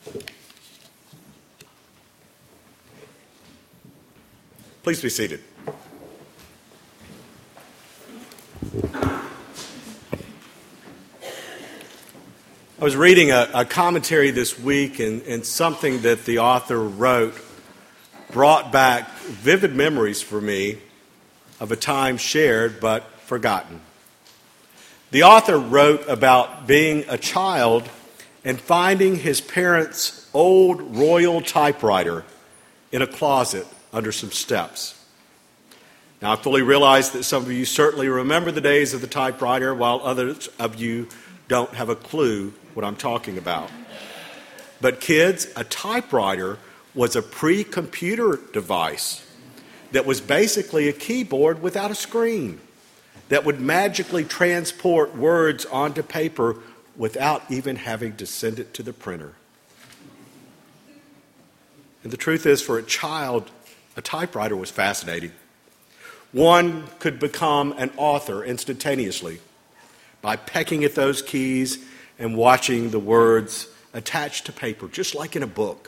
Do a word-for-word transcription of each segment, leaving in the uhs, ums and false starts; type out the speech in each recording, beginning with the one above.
Please be seated. I was reading a, a commentary this week, and, and something that the author wrote brought back vivid memories for me of a time shared but forgotten. The author wrote about being a child and finding his parents' old royal typewriter in a closet under some steps. Now, I fully realize that some of you certainly remember the days of the typewriter, while others of you don't have a clue what I'm talking about. But kids, a typewriter was a pre-computer device that was basically a keyboard without a screen that would magically transport words onto paper without even having to send it to the printer. And the truth is, for a child, a typewriter was fascinating. One could become an author instantaneously by pecking at those keys and watching the words attached to paper, just like in a book.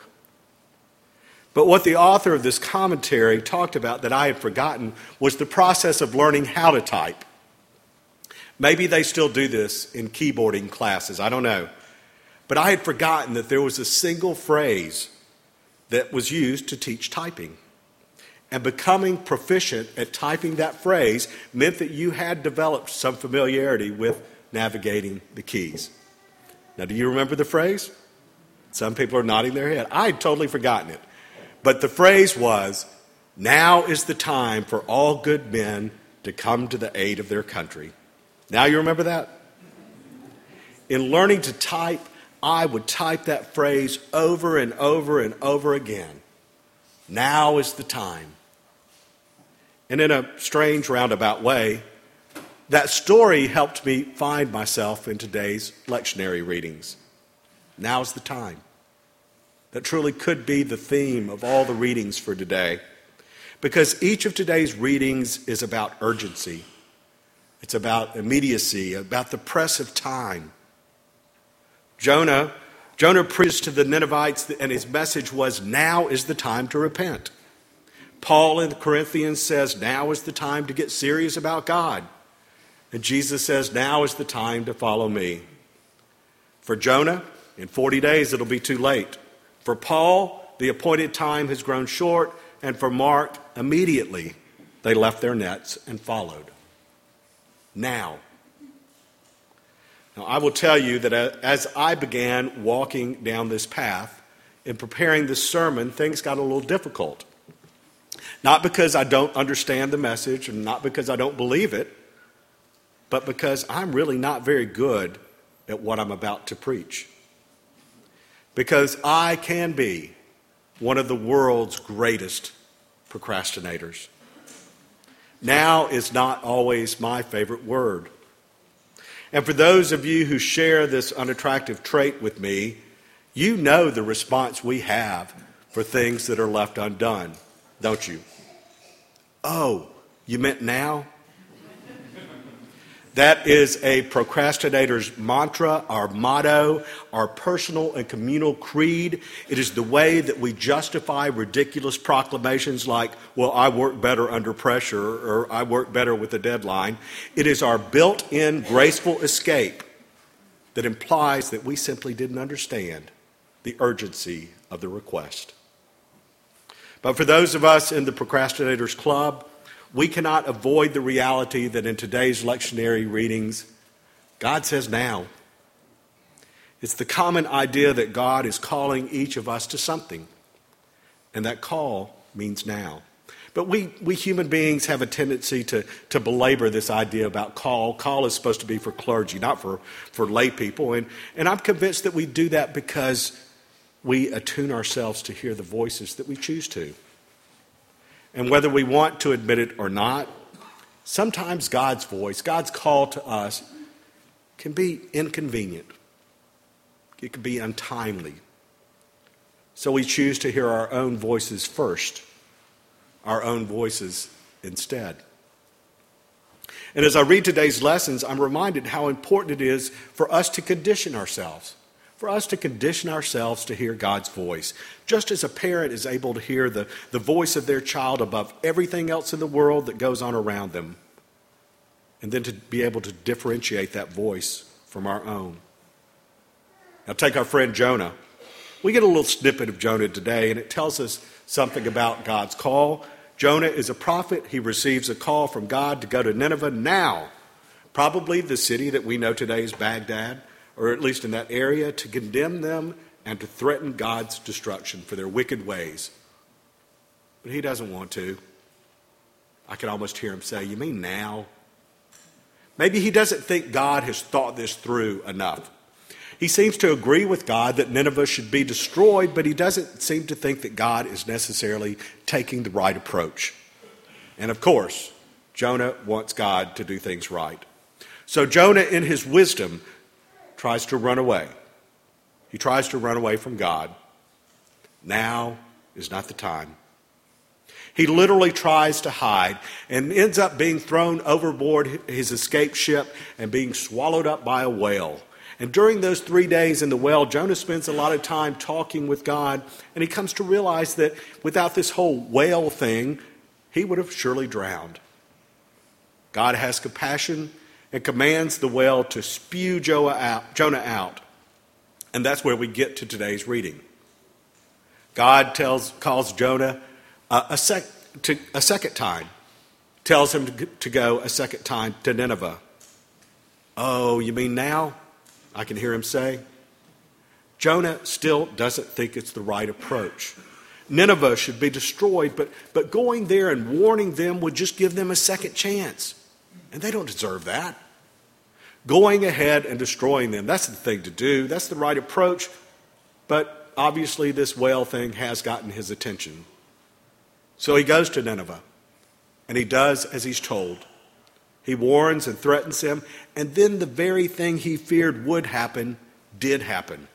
But what the author of this commentary talked about that I had forgotten was the process of learning how to type. Maybe they still do this in keyboarding classes, I don't know. But I had forgotten that there was a single phrase that was used to teach typing. And becoming proficient at typing that phrase meant that you had developed some familiarity with navigating the keys. Now, do you remember the phrase? Some people are nodding their head. I had totally forgotten it. But the phrase was, "Now is the time for all good men to come to the aid of their country." Now you remember that? In learning to type, I would type that phrase over and over and over again. Now is the time. And in a strange roundabout way, that story helped me find myself in today's lectionary readings. Now's the time. That truly could be the theme of all the readings for today, because each of today's readings is about urgency. It's about immediacy, about the press of time. Jonah, Jonah preached to the Ninevites, and his message was, now is the time to repent. Paul in Corinthians says, now is the time to get serious about God. And Jesus says, now is the time to follow me. For Jonah, in forty days it'll be too late. For Paul, the appointed time has grown short. And for Mark, immediately they left their nets and followed. Now. Now, I will tell you that as I began walking down this path, in preparing this sermon, things got a little difficult. Not because I don't understand the message and not because I don't believe it, but because I'm really not very good at what I'm about to preach. Because I can be one of the world's greatest procrastinators. Now is not always my favorite word. And for those of you who share this unattractive trait with me, you know the response we have for things that are left undone, don't you? Oh, you meant now? That is a procrastinator's mantra, our motto, our personal and communal creed. It is the way that we justify ridiculous proclamations like, well, I work better under pressure, or I work better with a deadline. It is our built-in graceful escape that implies that we simply didn't understand the urgency of the request. But for those of us in the Procrastinators Club, we cannot avoid the reality that in today's lectionary readings, God says now. It's the common idea that God is calling each of us to something, and that call means now. But we, we human beings have a tendency to, to belabor this idea about call. Call is supposed to be for clergy, not for, for lay people. And, and I'm convinced that we do that because we attune ourselves to hear the voices that we choose to. And whether we want to admit it or not, sometimes God's voice, God's call to us, can be inconvenient. It can be untimely. So we choose to hear our own voices first, our own voices instead. And as I read today's lessons, I'm reminded how important it is for us to condition ourselves for us to condition ourselves to hear God's voice. Just as a parent is able to hear the, the voice of their child above everything else in the world that goes on around them, and then to be able to differentiate that voice from our own. Now take our friend Jonah. We get a little snippet of Jonah today, and it tells us something about God's call. Jonah is a prophet. He receives a call from God to go to Nineveh now, probably the city that we know today as Baghdad, or at least in that area, to condemn them and to threaten God's destruction for their wicked ways. But he doesn't want to. I can almost hear him say, "You mean now?" Maybe he doesn't think God has thought this through enough. He seems to agree with God that Nineveh should be destroyed, but he doesn't seem to think that God is necessarily taking the right approach. And of course, Jonah wants God to do things right. So Jonah, in his wisdom, tries to run away. He tries to run away from God. Now is not the time. He literally tries to hide and ends up being thrown overboard his escape ship and being swallowed up by a whale. And during those three days in the well, Jonah spends a lot of time talking with God, and he comes to realize that without this whole whale thing, he would have surely drowned. God has compassion and commands the whale to spew Jonah out. Jonah out. And that's where we get to today's reading. God tells, calls Jonah uh, a, sec, to, a second time, tells him to, to go a second time to Nineveh. "Oh, you mean now?" I can hear him say. Jonah still doesn't think it's the right approach. Nineveh should be destroyed, but, but going there and warning them would just give them a second chance. And they don't deserve that. Going ahead and destroying them, that's the thing to do. That's the right approach. But obviously this whale thing has gotten his attention. So he goes to Nineveh, and he does as he's told. He warns and threatens him, and then the very thing he feared would happen did happen.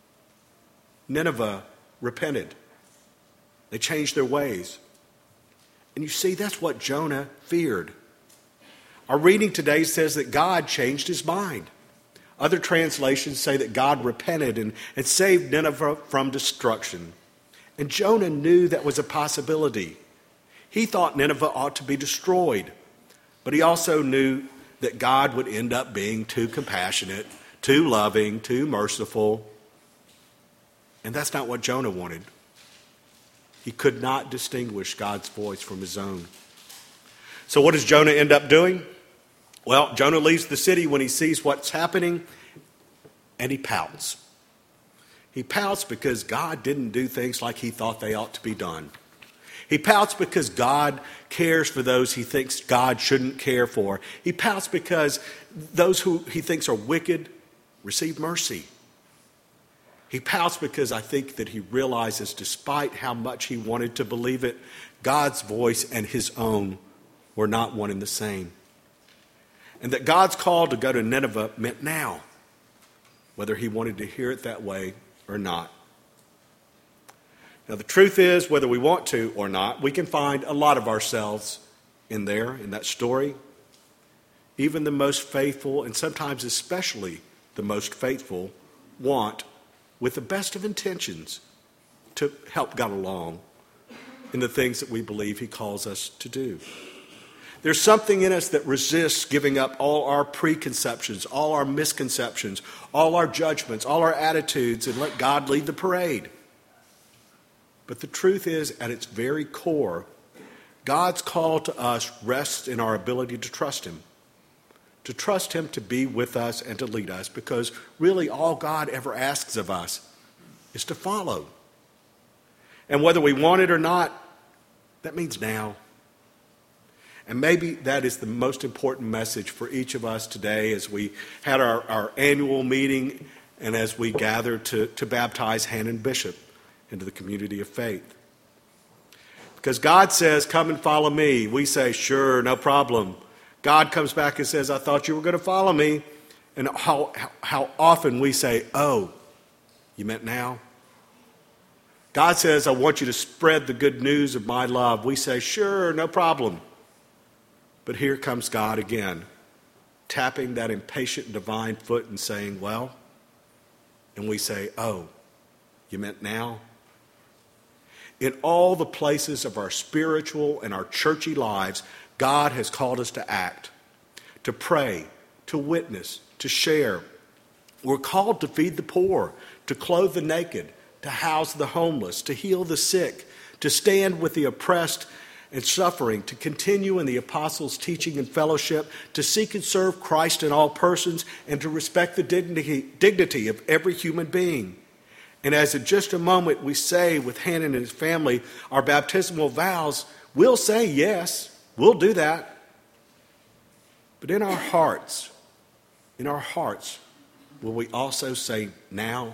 Nineveh repented. They changed their ways. And you see, that's what Jonah feared. Our reading today says that God changed his mind. Other translations say that God repented and, and saved Nineveh from destruction. And Jonah knew that was a possibility. He thought Nineveh ought to be destroyed. But he also knew that God would end up being too compassionate, too loving, too merciful. And that's not what Jonah wanted. He could not distinguish God's voice from his own. So what does Jonah end up doing? Well, Jonah leaves the city when he sees what's happening, and he pouts. He pouts because God didn't do things like he thought they ought to be done. He pouts because God cares for those he thinks God shouldn't care for. He pouts because those who he thinks are wicked receive mercy. He pouts because I think that he realizes, despite how much he wanted to believe it, God's voice and his own were not one and the same. And that God's call to go to Nineveh meant now, whether he wanted to hear it that way or not. Now, the truth is, whether we want to or not, we can find a lot of ourselves in there, in that story. Even the most faithful, and sometimes especially the most faithful, want, with the best of intentions, to help God along in the things that we believe he calls us to do. There's something in us that resists giving up all our preconceptions, all our misconceptions, all our judgments, all our attitudes, and let God lead the parade. But the truth is, at its very core, God's call to us rests in our ability to trust him. To trust him to be with us and to lead us, because really all God ever asks of us is to follow. And whether we want it or not, that means now. And maybe that is the most important message for each of us today as we had our, our annual meeting and as we gather to, to baptize Hannon Bishop into the community of faith. Because God says, "Come and follow me." We say, "Sure, no problem." God comes back and says, "I thought you were going to follow me." And how, how often we say, "Oh, you meant now?" God says, "I want you to spread the good news of my love." We say, "Sure, no problem." But here comes God again, tapping that impatient divine foot and saying, "Well, and we say, oh, you meant now? In all the places of our spiritual and our churchy lives, God has called us to act, to pray, to witness, to share. We're called to feed the poor, to clothe the naked, to house the homeless, to heal the sick, to stand with the oppressed and suffering, to continue in the apostles' teaching and fellowship, to seek and serve Christ in all persons, and to respect the dignity, dignity of every human being. And as in just a moment we say with Hannah and his family our baptismal vows, we'll say yes, we'll do that. But in our hearts, in our hearts, will we also say now?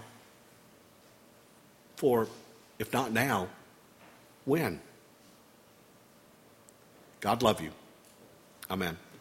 For if not now, when? God love you. Amen.